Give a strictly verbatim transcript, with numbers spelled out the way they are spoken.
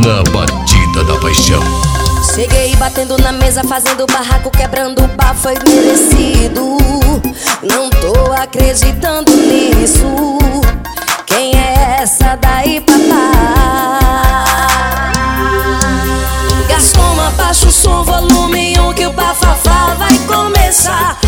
Na batida da paixão. Cheguei batendo na mesa, fazendo barraco, quebrando o pau, foi merecido. Não tô acreditando nisso. Quem é essa daí, papá? Gascoma, baixa o som, volume um, que o bafafá vai começar.